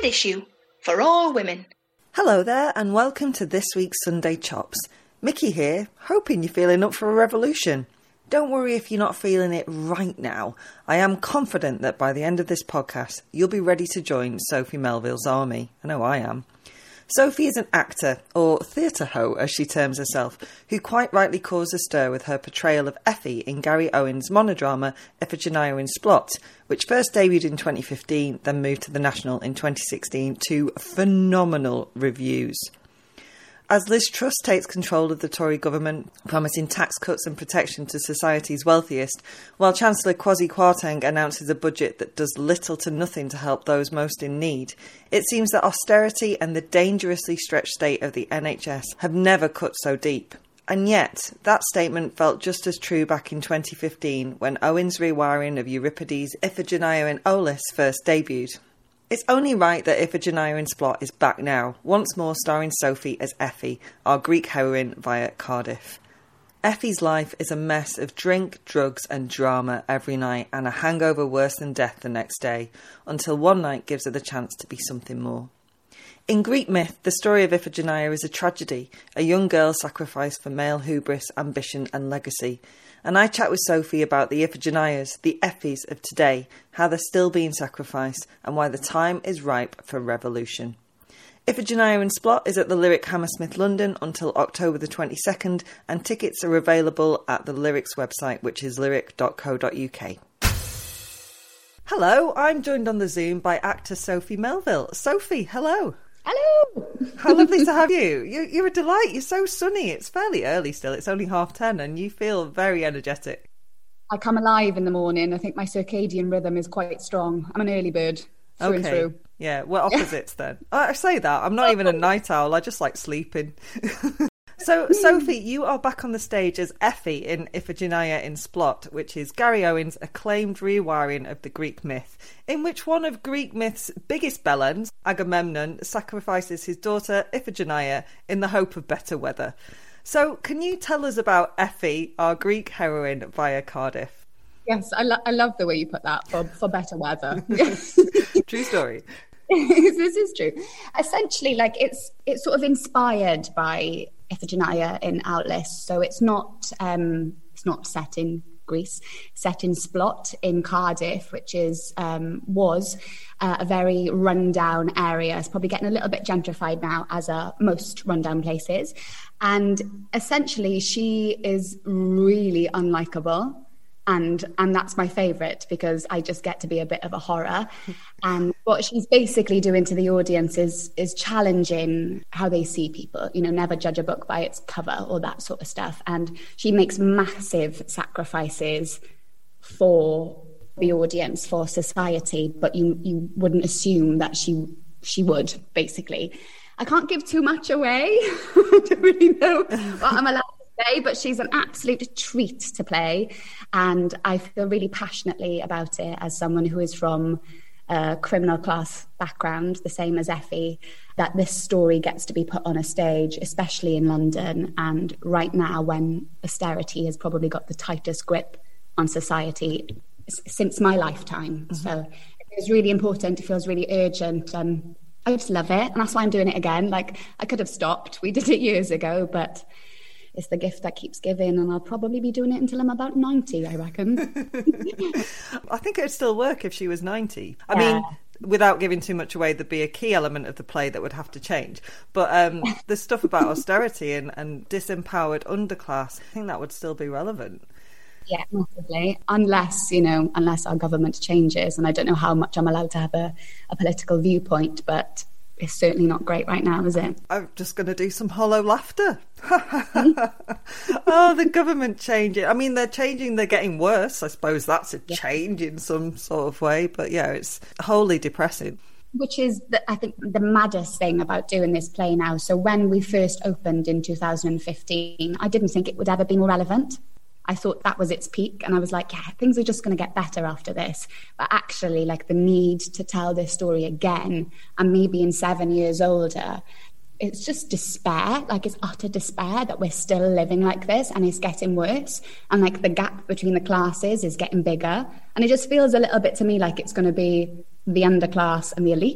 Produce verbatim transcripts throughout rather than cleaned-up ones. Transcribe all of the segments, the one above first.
With Issue, for all women. Hello there and welcome to this week's Sunday Chops. Mickey here, hoping you're feeling up for a revolution. Don't worry if you're not feeling it right now. I am confident that by the end of this podcast, you'll be ready to join Sophie Melville's army. I know I am. Sophie is an actor, or theatre hoe as she terms herself, who quite rightly caused a stir with her portrayal of Effie in Gary Owen's monodrama Iphigenia in Splot, which first debuted in twenty fifteen, then moved to the National in twenty sixteen to phenomenal reviews. As Liz Truss takes control of the Tory government, promising tax cuts and protection to society's wealthiest, while Chancellor Kwasi Kwarteng announces a budget that does little to nothing to help those most in need, it seems that austerity and the dangerously stretched state of the N H S have never cut so deep. And yet, that statement felt just as true back in twenty fifteen when Owen's rewiring of Euripides' Iphigenia in Aulis first debuted. It's only right that Iphigenia in Splot is back now, once more starring Sophie as Effie, our Greek heroine via Cardiff. Effie's life is a mess of drink, drugs and drama every night and a hangover worse than death the next day, until one night gives her the chance to be something more. In Greek myth, the story of Iphigenia is a tragedy, a young girl sacrificed for male hubris, ambition and legacy. And I chat with Sophie about the Iphigenias, the Effies of today, how they're still being sacrificed and why the time is ripe for revolution. Iphigenia in Splot is at the Lyric Hammersmith London until October the twenty-second and tickets are available at the Lyrics website, which is lyric dot co dot uk. Hello, I'm joined on the Zoom by actor Sophie Melville. Sophie, hello. Hello! How lovely to have you. you. You're a delight. You're so sunny. It's fairly early still. It's only half ten and you feel very energetic. I come alive in the morning. I think my circadian rhythm is quite strong. I'm an early bird through okay. and through. Yeah, we're opposites then. I say that. I'm not even a night owl. I just like sleeping. So, Sophie, you are back on the stage as Effie in Iphigenia in Splot, which is Gary Owen's acclaimed rewiring of the Greek myth, in which one of Greek myth's biggest bellends, Agamemnon, sacrifices his daughter Iphigenia in the hope of better weather. So, can you tell us about Effie, our Greek heroine via Cardiff? Yes, I, lo- I love the way you put that, for, for better weather. True story. This is true. Essentially, like it's it's sort of inspired by Iphigenia in Aulis. So it's not um, it's not set in Greece, set in Splot in Cardiff, which is um, was uh, a very rundown area. It's probably getting a little bit gentrified now, as are most rundown places. And essentially, she is really unlikable. And and that's my favourite because I just get to be a bit of a horror. And what she's basically doing to the audience is is challenging how they see people, you know, never judge a book by its cover or that sort of stuff. And she makes massive sacrifices for the audience, for society, but you you wouldn't assume that she she would, basically. I can't give too much away. I don't really know what I'm allowed to say, but she's an absolute treat to play. And I feel really passionately about it as someone who is from a criminal class background, the same as Effie, that this story gets to be put on a stage, especially in London. And right now, when austerity has probably got the tightest grip on society since my lifetime. Mm-hmm. So it feels really important. It feels really urgent. Um, I just love it. And that's why I'm doing it again. Like, I could have stopped. We did it years ago, but it's the gift that keeps giving, and I'll probably be doing it until I'm about ninety, I reckon. I think it would still work if she was ninety. I yeah. mean, without giving too much away, there'd be a key element of the play that would have to change. But um, the stuff about austerity and, and disempowered underclass, I think that would still be relevant. Yeah, massively. Unless, you know, unless our government changes. And I don't know how much I'm allowed to have a, a political viewpoint, but it's certainly not great right now, is it? I'm just going to do some hollow laughter. Oh, the government changing. I mean, they're changing, they're getting worse. I suppose that's a yeah. change in some sort of way. But yeah, it's wholly depressing. Which is, the, I think, the maddest thing about doing this play now. So when we first opened in two thousand fifteen, I didn't think it would ever be more relevant. I thought that was its peak. And I was like, yeah, things are just going to get better after this. But actually, like, the need to tell this story again, and me being seven years older, it's just despair. Like, it's utter despair that we're still living like this, and it's getting worse. And like, the gap between the classes is getting bigger. And it just feels a little bit to me like it's going to be the underclass and the elite.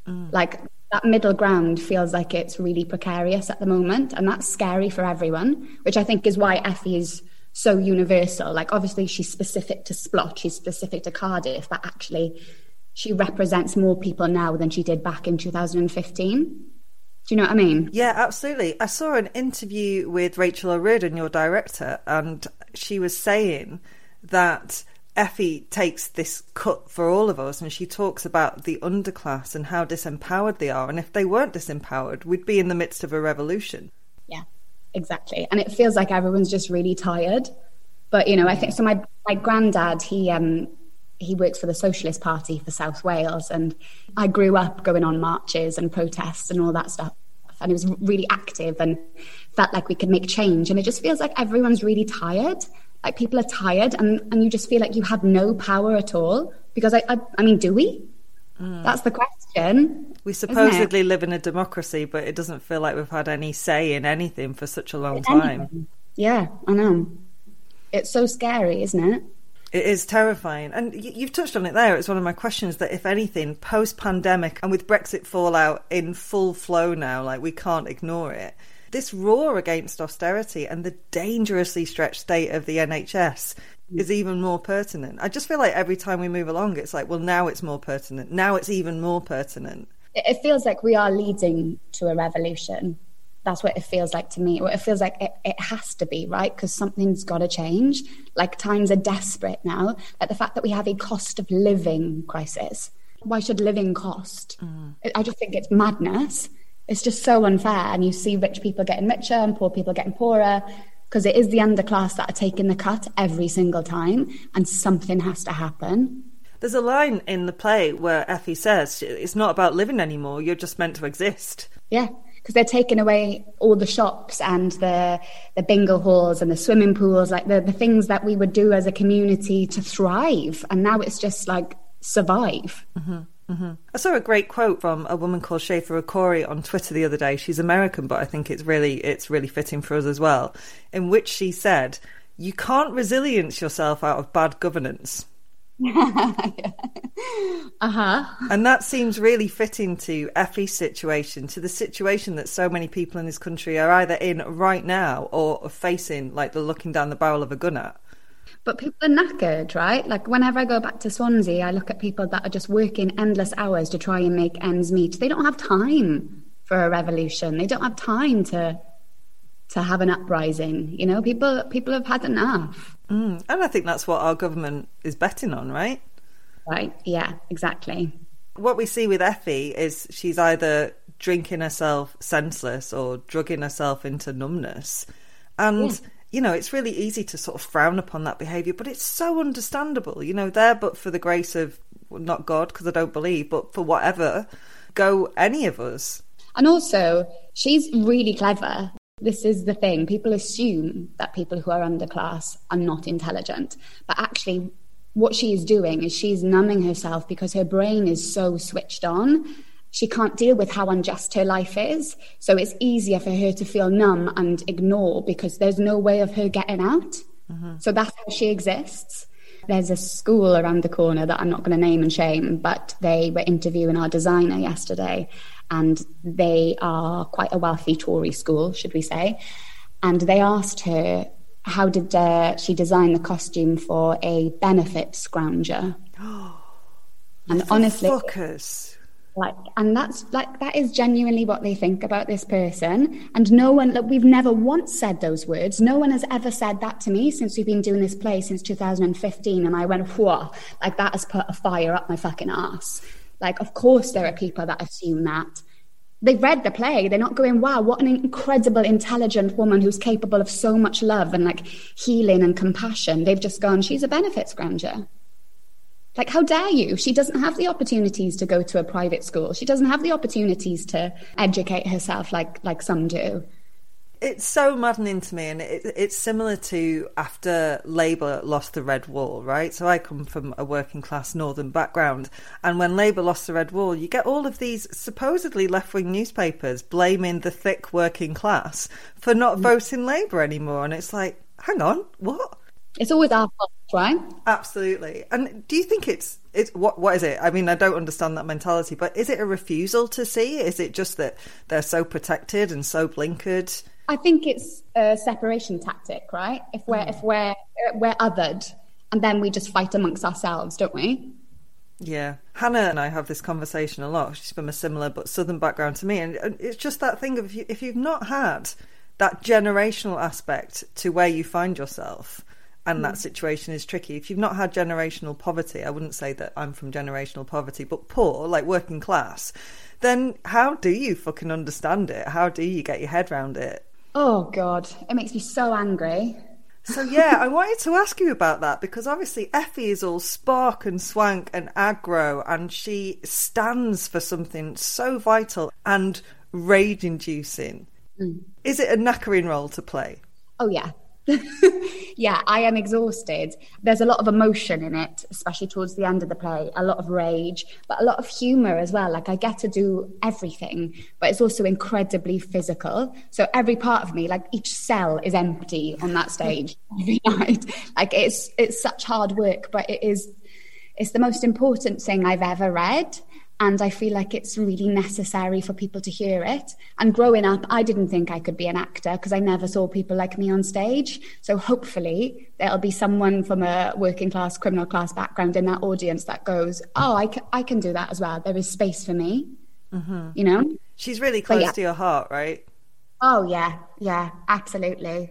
Mm. Like that middle ground feels like it's really precarious at the moment, and that's scary for everyone, which I think is why Effie is so universal. Like obviously she's specific to Splot, she's specific to Cardiff, but actually she represents more people now than she did back in two thousand fifteen. Do you know what I mean? Yeah, absolutely. I saw an interview with Rachel O'Riordan, your director, and she was saying that Effie takes this cut for all of us, and she talks about the underclass and how disempowered they are. And if they weren't disempowered, we'd be in the midst of a revolution. Yeah, exactly. And it feels like everyone's just really tired. But, you know, I think so. My, my granddad, he, um, he works for the Socialist Party for South Wales, and I grew up going on marches and protests and all that stuff, and it was really active and felt like we could make change. And it just feels like everyone's really tired, like people are tired, and, and you just feel like you have no power at all, because I I, I mean, do we? Mm. That's the question. We supposedly live in a democracy, but it doesn't feel like we've had any say in anything for such a long time. Yeah, I know. It's so scary, isn't it? It is terrifying. And you've touched on it there. It's one of my questions that, if anything, post-pandemic and with Brexit fallout in full flow now, like we can't ignore it, this roar against austerity and the dangerously stretched state of the N H S is even more pertinent. I just feel like every time we move along, it's like, well, now it's more pertinent. Now it's even more pertinent. It feels like we are leading to a revolution. That's what it feels like to me. It feels like it, it has to be, right? Because something's got to change. Like times are desperate now. Like the fact that we have a cost of living crisis. Why should living cost? Mm. I just think it's madness. It's just so unfair. And you see rich people getting richer and poor people getting poorer, because it is the underclass that are taking the cut every single time, and something has to happen. There's a line in the play where Effie says, it's not about living anymore, you're just meant to exist. Yeah. Because they're taking away all the shops and the the bingo halls and the swimming pools, like the, the things that we would do as a community to thrive. And now it's just like survive. Mm-hmm, mm-hmm. I saw a great quote from a woman called Shafa Akori on Twitter the other day. She's American, but I think it's really it's really fitting for us as well, in which she said, you can't resilience yourself out of bad governance. uh-huh. And that seems really fitting to Effie's situation, to the situation that so many people in this country are either in right now or are facing, like they're looking down the barrel of a gun at. But people are knackered, right? Like whenever I go back to Swansea, I look at people that are just working endless hours to try and make ends meet. They don't have time for a revolution. They don't have time to to have an uprising. You know, people people have had enough. Mm, and I think that's what our government is betting on, right? Right, yeah, exactly. What we see with Effie is she's either drinking herself senseless or drugging herself into numbness. And, yeah. you know, it's really easy to sort of frown upon that behaviour, but it's so understandable. You know, there but for the grace of, well, not God, because I don't believe, but for whatever, go any of us. And also, she's really clever. This is the thing. People assume that people who are underclass are not intelligent. But actually, what she is doing is she's numbing herself because her brain is so switched on. She can't deal with how unjust her life is. So it's easier for her to feel numb and ignore because there's no way of her getting out. Mm-hmm. So that's how she exists. There's a school around the corner that I'm not going to name and shame, but they were interviewing our designer yesterday. And they are quite a wealthy Tory school, should we say. And they asked her, how did uh, she design the costume for a benefit scrounger? And honestly, focus. like, and that's like, that is genuinely what they think about this person. And no one, look, we've never once said those words. No one has ever said that to me since we've been doing this play since two thousand fifteen. And I went, whoa, like that has put a fire up my fucking ass. Like, of course there are people that assume that. They've read the play. They're not going, wow, what an incredible, intelligent woman who's capable of so much love and like healing and compassion. They've just gone, she's a benefit scrounger. Like, how dare you? She doesn't have the opportunities to go to a private school. She doesn't have the opportunities to educate herself like, like some do. It's so maddening to me, and it, it's similar to after Labour lost the Red Wall, right? So I come from a working class northern background, and when Labour lost the Red Wall, you get all of these supposedly left-wing newspapers blaming the thick working class for not mm. voting Labour anymore, and it's like, hang on, what? It's always our fault, right? Absolutely. And do you think it's It's, what what is it? I mean, I don't understand that mentality, but is it a refusal to see? Is it just that they're so protected and so blinkered? I think it's a separation tactic, right? If we're mm. if we're we're othered, and then we just fight amongst ourselves, don't we? Yeah. Hannah and I have this conversation a lot. She's from a similar but southern background to me, and it's just that thing of if you've not had that generational aspect to where you find yourself, and that situation is tricky. If you've not had generational poverty, I wouldn't say that I'm from generational poverty, but poor, like working class, then how do you fucking understand it? How do you get your head around it? Oh, God. It makes me so angry. So, yeah, I wanted to ask you about that because obviously Effie is all spark and swank and aggro, and she stands for something so vital and rage-inducing. Mm. Is it a knackering role to play? Oh, yeah. Yeah, I am exhausted. There's a lot of emotion in it, especially towards the end of the play, a lot of rage, but a lot of humour as well. Like, I get to do everything, but it's also incredibly physical. So every part of me, like each cell is empty on that stage every night. Like, it's it's such hard work, but it is it's the most important thing I've ever read. And I feel like it's really necessary for people to hear it. And growing up, I didn't think I could be an actor because I never saw people like me on stage. So hopefully there'll be someone from a working class, criminal class background in that audience that goes, oh, I can, I can do that as well. There is space for me, mm-hmm. you know? She's really close yeah. to your heart, right? Oh, yeah. Yeah, absolutely.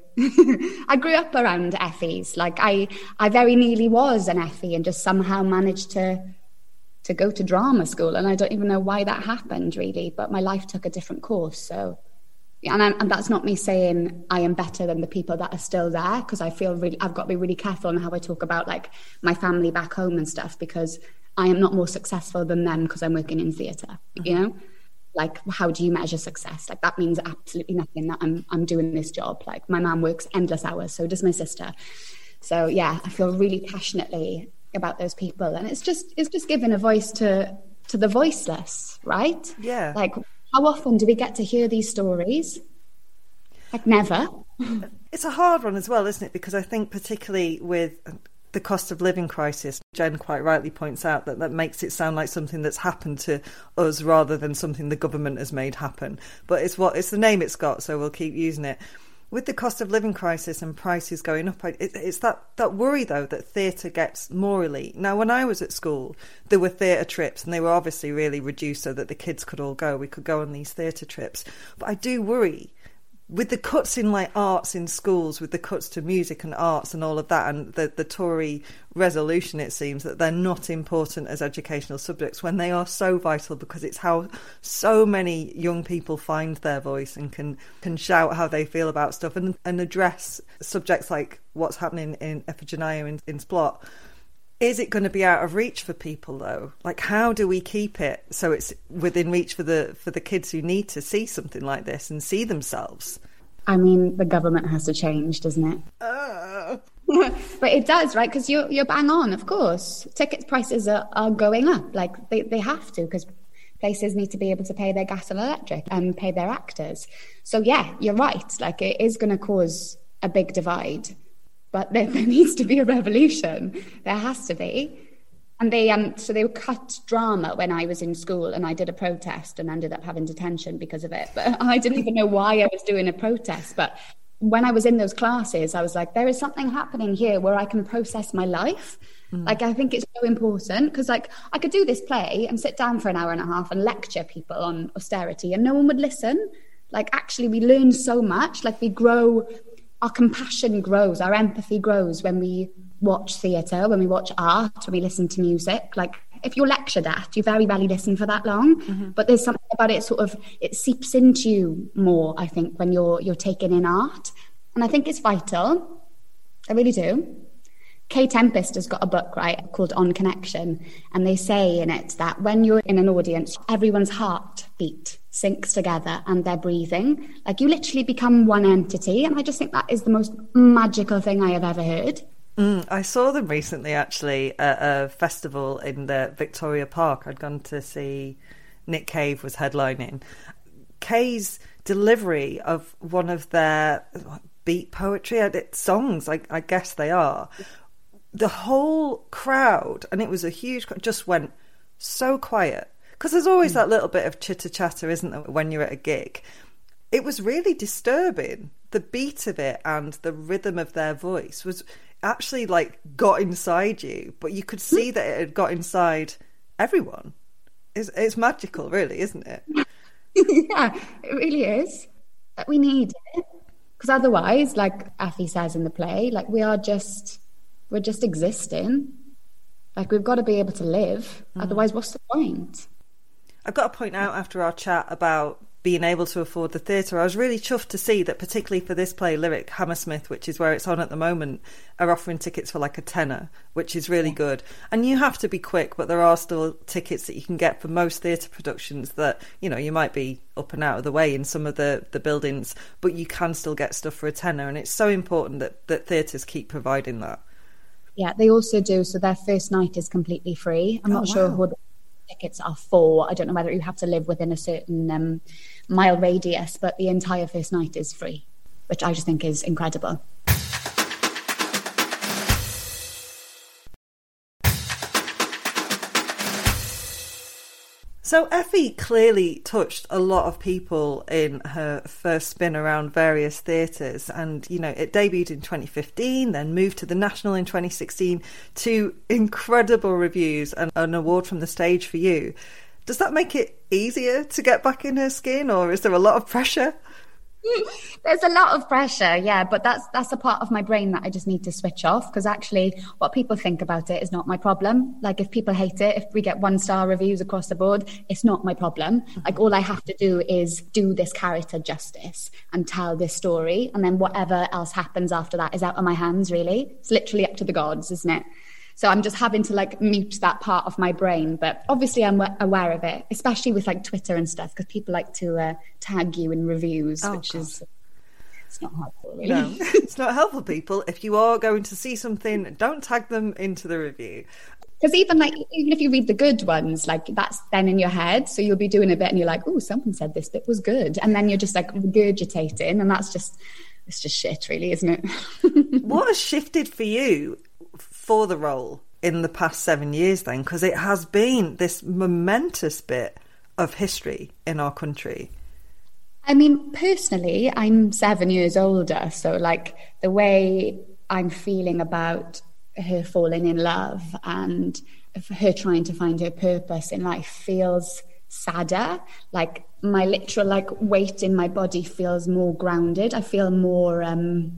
I grew up around Effies. Like I, I very nearly was an Effie and just somehow managed to... to go to drama school, and I don't even know why that happened really, but my life took a different course. So and, I, and that's not me saying I am better than the people that are still there, because I feel really I've got to be really careful on how I talk about like my family back home and stuff, because I am not more successful than them because I'm working in theatre. Mm-hmm. You know, like how do you measure success? Like that means absolutely nothing that I'm I'm doing this job. Like my mum works endless hours, so does my sister. So yeah, I feel really passionately about those people, and it's just it's just giving a voice to to the voiceless, right? Yeah. Like how often do we get to hear these stories? Like never. It's a hard one as well, isn't it? Because I think particularly with the cost of living crisis, Jen quite rightly points out that that makes it sound like something that's happened to us rather than something the government has made happen. But it's what it's the name it's got, so we'll keep using it. With the cost of living crisis and prices going up, it, it's that, that worry, though, that theatre gets more elite. Now, when I was at school, there were theatre trips, and they were obviously really reduced so that the kids could all go. We could go on these theatre trips. But I do worry, with the cuts in like arts in schools, with the cuts to music and arts and all of that, and the, the Tory resolution, it seems, that they're not important as educational subjects when they are so vital, because it's how so many young people find their voice and can, can shout how they feel about stuff and, and address subjects like what's happening in Iphigenia in, in Splot. Is it going to be out of reach for people, though? Like, how do we keep it so it's within reach for the for the kids who need to see something like this and see themselves? I mean, the government has to change, doesn't it? Uh. But it does, right? Because you're, you're bang on, of course. Ticket prices are, are going up. Like, they, they have to, because places need to be able to pay their gas and electric and pay their actors. So, yeah, you're right. Like, it is going to cause a big divide. But there, there needs to be a revolution. There has to be. And they um so they cut drama when I was in school, and I did a protest and ended up having detention because of it. But I didn't even know why I was doing a protest. But when I was in those classes, I was like, there is something happening here where I can process my life. Mm. Like, I think it's so important, because like I could do this play and sit down for an hour and a half and lecture people on austerity and no one would listen. Like, actually, we learn so much. Like, we grow... Our compassion grows, our empathy grows when we watch theatre, when we watch art, when we listen to music. Like, if you're lectured at, you very rarely listen for that long. Mm-hmm. But there's something about it, sort of, it seeps into you more, I think, when you're you're taking in art. And I think it's vital. I really do. Kay Tempest has got a book, right, called On Connection. And they say in it that when you're in an audience, everyone's heartbeat syncs together and they're breathing. Like, you literally become one entity. And I just think that is the most magical thing I have ever heard. Mm, I saw them recently, actually, at a festival in the Victoria Park. I'd gone to see Nick Cave was headlining. Kay's delivery of one of their beat poetry, songs, I, I guess they are, the whole crowd, and it was a huge crowd, just went so quiet. Because there's always mm. that little bit of chitter-chatter, isn't there, when you're at a gig. It was really disturbing. The beat of it and the rhythm of their voice was actually, like, got inside you, but you could see that it had got inside everyone. It's, it's magical, really, isn't it? Yeah, it really is. We need it. Because otherwise, like Effie says in the play, like, we are just, we're just existing. Like, we've got to be able to live. Mm. Otherwise, what's the point? I've got to point out after our chat about being able to afford the theatre, I was really chuffed to see that, particularly for this play, Lyric Hammersmith, which is where it's on at the moment, are offering tickets for like a tenner, which is really good. And you have to be quick, but there are still tickets that you can get for most theatre productions that, you know, you might be up and out of the way in some of the, the buildings, but you can still get stuff for a tenner. And it's so important that, that theatres keep providing that. Yeah, they also do. So their first night is completely free. I'm oh, not wow. sure who the tickets are for. I don't know whether you have to live within a certain um, mile radius, but the entire first night is free, which I just think is incredible. So Effie clearly touched a lot of people in her first spin around various theatres, and, you know, it debuted in twenty fifteen, then moved to the National in twenty sixteen, to incredible reviews and an award from the stage for you. Does that make it easier to get back in her skin, or is there a lot of pressure? There's a lot of pressure, yeah, but that's that's a part of my brain that I just need to switch off, because actually what people think about it is not my problem. Like, if people hate it, if we get one star reviews across the board, it's not my problem. Mm-hmm. Like, all I have to do is do this character justice and tell this story, and then whatever else happens after that is out of my hands, really. It's literally up to the gods, isn't it? So I'm just having to, like, mute that part of my brain. But obviously I'm aware of it, especially with, like, Twitter and stuff, because people like to uh, tag you in reviews, oh, which God. is it's not helpful, really. No, it's not helpful, people. If you are going to see something, don't tag them into the review. Because even, like, even if you read the good ones, like, that's then in your head. So you'll be doing a bit and you're like, oh, someone said this bit was good. And then you're just, like, regurgitating. And that's just, it's just shit, really, isn't it? What has shifted for you for the role in the past seven years then, because it has been this momentous bit of history in our country? I mean, personally, I'm seven years older, so, like, the way I'm feeling about her falling in love and her trying to find her purpose in life feels sadder. Like, my literal, like, weight in my body feels more grounded. I feel more um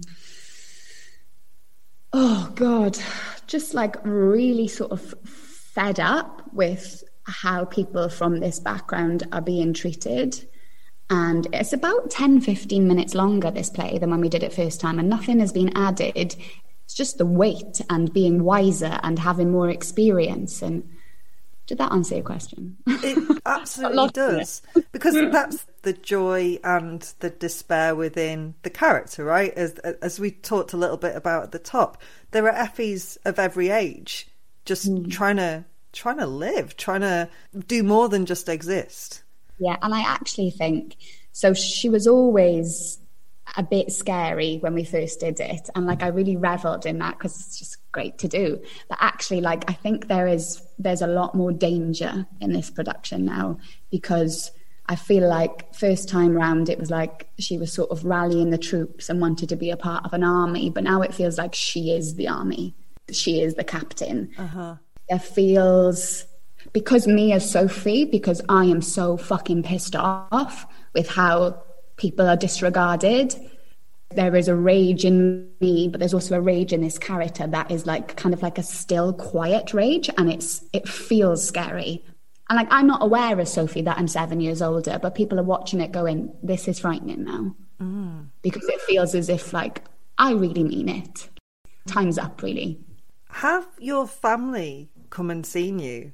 oh God, just, like, really sort of fed up with how people from this background are being treated. And it's about ten, fifteen minutes longer, this play, than when we did it first time, and nothing has been added. It's just the weight and being wiser and having more experience. And did that answer your question? It absolutely does. Because that's the joy and the despair within the character, right? As as we talked a little bit about at the top, there are Effies of every age just mm. trying to trying to live, trying to do more than just exist. Yeah, and I actually think, so she was always a bit scary when we first did it, and, like, I really reveled in that because it's just great to do. But actually, like, I think there is there's a lot more danger in this production now, because I feel like first time round it was like she was sort of rallying the troops and wanted to be a part of an army, but now it feels like she is the army, she is the captain. Uh-huh. It feels, because me as Sophie, because I am so fucking pissed off with how people are disregarded, there is a rage in me, but there's also a rage in this character that is, like, kind of like a still, quiet rage, and it's it feels scary. And, like, I'm not aware as Sophie that I'm seven years older, but people are watching it going, this is frightening now. Mm. Because it feels as if, like, I really mean it. Time's up, really. Have your family come and seen you?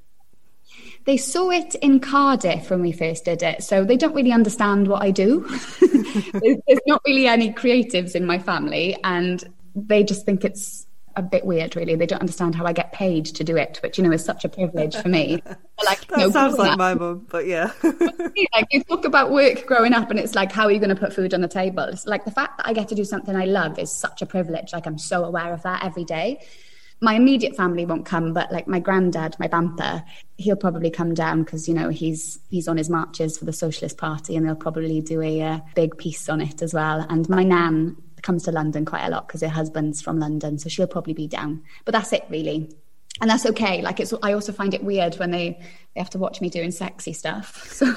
They saw it in Cardiff when we first did it, so they don't really understand what I do. There's not really any creatives in my family, and they just think it's a bit weird, really. They don't understand how I get paid to do it, which, you know, is such a privilege for me. Like, that you know, sounds like up, my mum, but yeah. Like, you talk about work growing up, and it's like, how are you going to put food on the table? It's like, the fact that I get to do something I love is such a privilege. Like, I'm so aware of that every day. my immediate family won't come, but like my granddad, my bantha, he'll probably come down because, you know, he's he's on his marches for the Socialist Party, and they'll probably do a uh, big piece on it as well. And my nan comes to London quite a lot because her husband's from London, so she'll probably be down. But that's it, really. And that's okay. Like, it's, I also find it weird when they, they have to watch me doing sexy stuff. So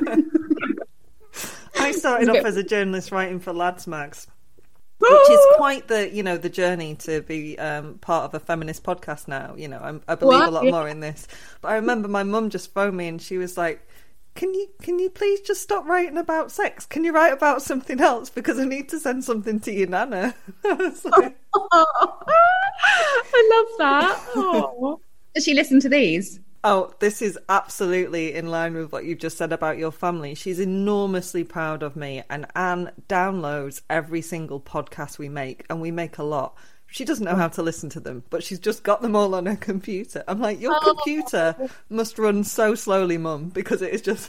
I started off as a journalist writing for Lads Mags, which is quite the, you know, the journey to be um, part of a feminist podcast now. You know, I'm, I believe what? a lot more in this. But I remember my mum just phoned me and she was like, can you can you please just stop writing about sex? Can you write about something else? Because I need to send something to your nana. I was like, oh, I love that. Oh. Does she listen to these? Oh, this is absolutely in line with what you've just said about your family. She's enormously proud of me, and Anne downloads every single podcast we make, and we make a lot. She doesn't know how to listen to them, but she's just got them all on her computer. I'm like, your oh. computer must run so slowly, Mum, because it is just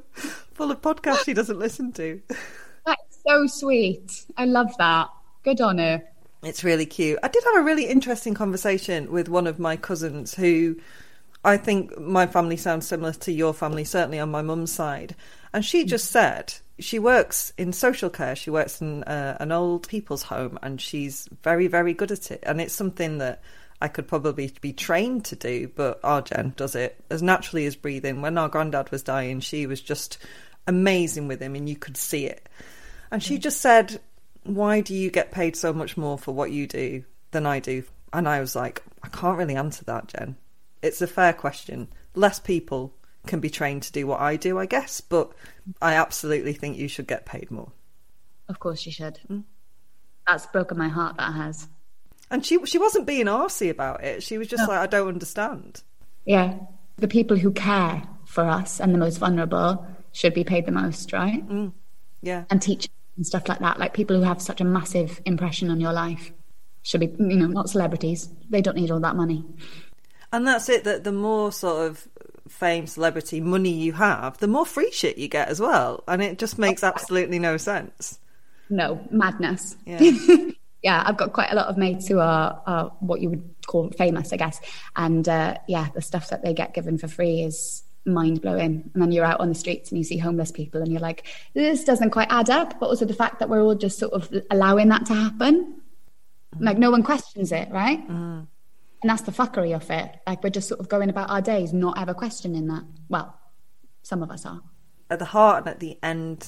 full of podcasts she doesn't listen to. That's so sweet. I love that. Good on her. It's really cute. I did have a really interesting conversation with one of my cousins who... I think my family sounds similar to your family, certainly on my mum's side. And she just said she works in social care. She works in uh, an old people's home, and she's very, very good at it. And it's something that I could probably be trained to do, but our Jen does it as naturally as breathing. When our granddad was dying, she was just amazing with him, and you could see it. And she just said, why do you get paid so much more for what you do than I do? And I was like, I can't really answer that, Jen. It's a fair question. Less people can be trained to do what I do, I guess, but I absolutely think you should get paid more. Of course you should. Mm. That's broken my heart, that has. And she she wasn't being arsey about it. She was just no. like, I don't understand. Yeah. The people who care for us and the most vulnerable should be paid the most, right? Mm. Yeah. And teachers and stuff like that. Like people who have such a massive impression on your life should be, you know, not celebrities. They don't need all that money. And that's it, that the more sort of fame, celebrity, money you have, the more free shit you get as well. And it just makes absolutely no sense. No, madness. Yeah. Yeah, I've got quite a lot of mates who are, are what you would call famous, I guess. And uh, yeah, the stuff that they get given for free is mind-blowing. And then you're out on the streets and you see homeless people and you're like, this doesn't quite add up. But also the fact that we're all just sort of allowing that to happen. Mm. Like no one questions it, right? Mm. And that's the fuckery of it. Like, we're just sort of going about our days, not ever questioning that. Well, some of us are. At the heart and at the end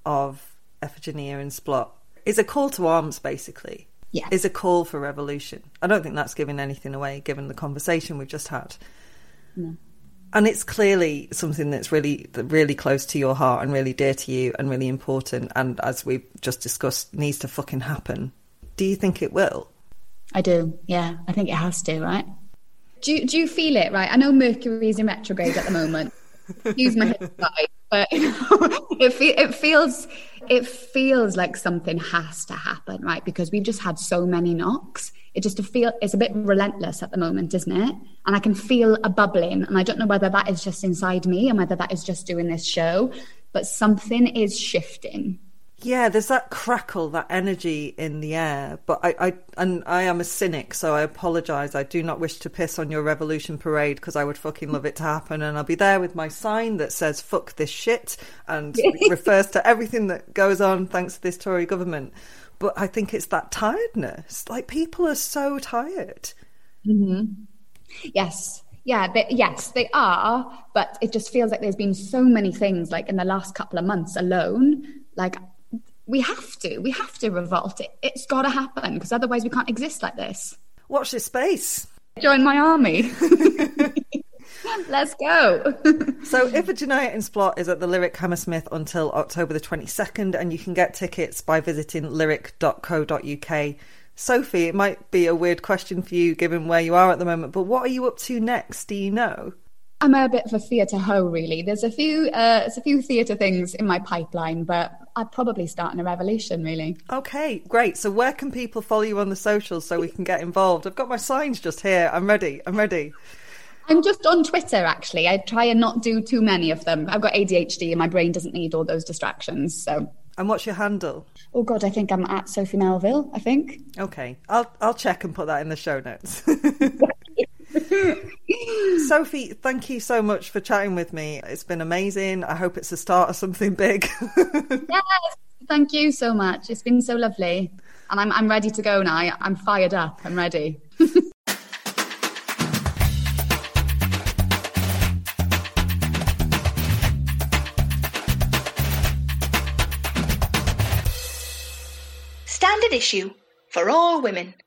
of Iphigenia and Splot is a call to arms, basically. Yeah. Is a call for revolution. I don't think that's giving anything away, given the conversation we've just had. No. And it's clearly something that's really, really close to your heart and really dear to you and really important. And as we've just discussed, needs to fucking happen. Do you think it will? I do, yeah. I think it has to, right? Do you, do you feel it, right? I know Mercury's in retrograde at the moment. Use my head side, but you know, it, fe- it feels it feels like something has to happen, right? Because we've just had so many knocks. It just to feel it's a bit relentless at the moment, isn't it? And I can feel a bubbling, and I don't know whether that is just inside me and whether that is just doing this show, but something is shifting. Yeah, there's that crackle, that energy in the air. But I, I and I am a cynic, so I apologise. I do not wish to piss on your revolution parade because I would fucking love it to happen. And I'll be there with my sign that says, fuck this shit, and refers to everything that goes on thanks to this Tory government. But I think it's that tiredness. Like, people are so tired. Mm-hmm. Yes. Yeah, they, yes, they are. But it just feels like there's been so many things, like in the last couple of months alone, like... We have to. We have to revolt. It, it's got to happen because otherwise we can't exist like this. Watch this space. Join my army. Let's go. So Iphigenia in Splot is at the Lyric Hammersmith until October the twenty-second, and you can get tickets by visiting lyric dot co dot uk. Sophie, it might be a weird question for you given where you are at the moment, but what are you up to next? Do you know? I'm a bit of a theatre hoe, really. There's a few, uh, there's a few theatre things in my pipeline, but I'd probably start in a revolution, really. Okay, great. So where can people follow you on the socials so we can get involved? I've got my signs just here. I'm ready. I'm ready. I'm just on Twitter, actually. I try and not do too many of them. I've got A D H D and my brain doesn't need all those distractions. So And what's your handle? Oh God, I think I'm at Sophie Melville, I think. Okay, I'll I'll check and put that in the show notes. Sophie, thank you so much for chatting with me. It's been amazing. I hope it's the start of something big. Yes, thank you so much. It's been so lovely. And I'm I'm ready to go now. I'm fired up. I'm ready. Standard issue for all women.